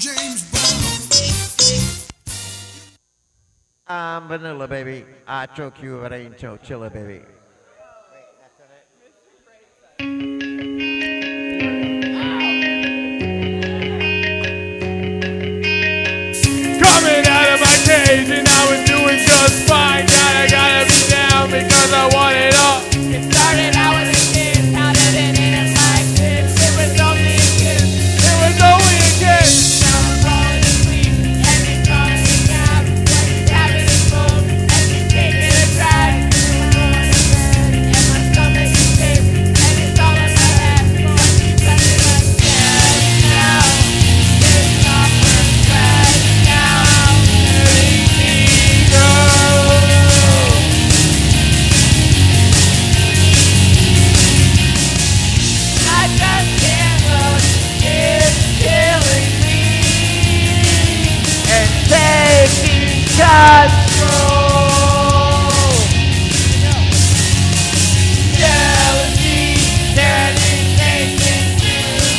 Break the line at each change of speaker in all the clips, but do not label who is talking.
I'm vanilla, baby. I choke you, it ain't so chilla, baby.
Coming out of my cage and I was doing just fine. Now I gotta be down because I want it all. It started out with a kiss, how did it end like this? It was only a kiss, it was only a kiss. Now I'm falling asleep and it's calling me out. Then he's having a smoke and he's taking a drag. And I'm going to bed and my stomach is sick and it's all in my head. But she's touching my chest now. It's not perfect now. Letting me go. I just can't look, it's killing me and taking control. Jealousy turning things into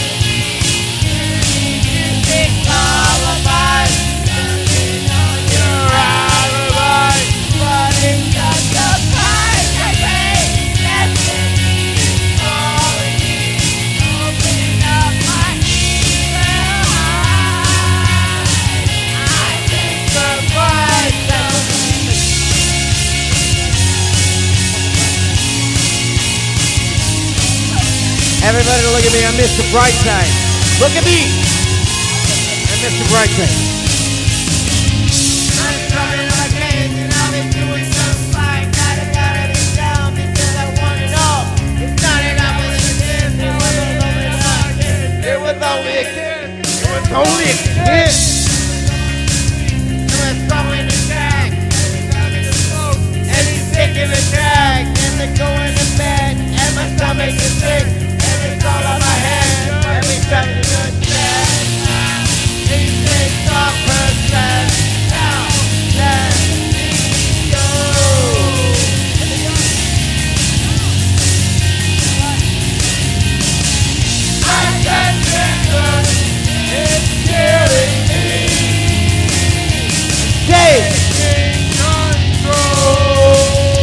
music lullabies, turning on your alibi. But it's just a price I pay. Destiny is calling me. Open up my evil eyes. I think the price of
Everybody look at me, I'm Mr. Brightside. Look at me! I'm Mr. Brightside.
I'm coming like crazy and I've been doing some fine. Gotta be down because I want it all. It started out with a kiss, it was only a kiss. It was only a kiss. It was only a kiss. It was throwing a drag, and he's having a smoke, and he's taking a drag, and they're going to bed, and my stomach is sick, and it's all on my head, and we having a good bed. These things are perfect now. Let me go. I can't look, it's killing me. Taking control.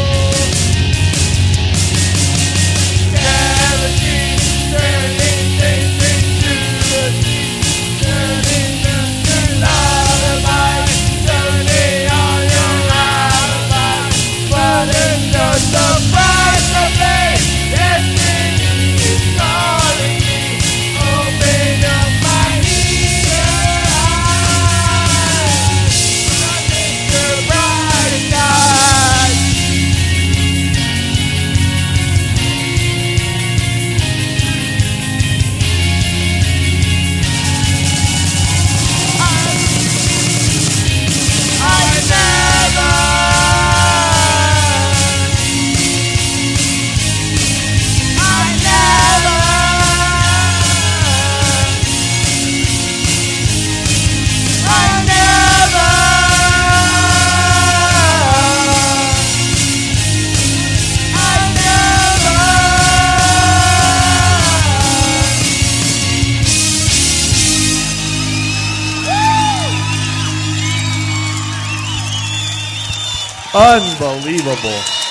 Jealousy turning things into a turning into lullabies, turning on your alibi. But it's just a price to pay. Destiny is calling me. Open up my evil eyes. Nothing to bright side.
Unbelievable.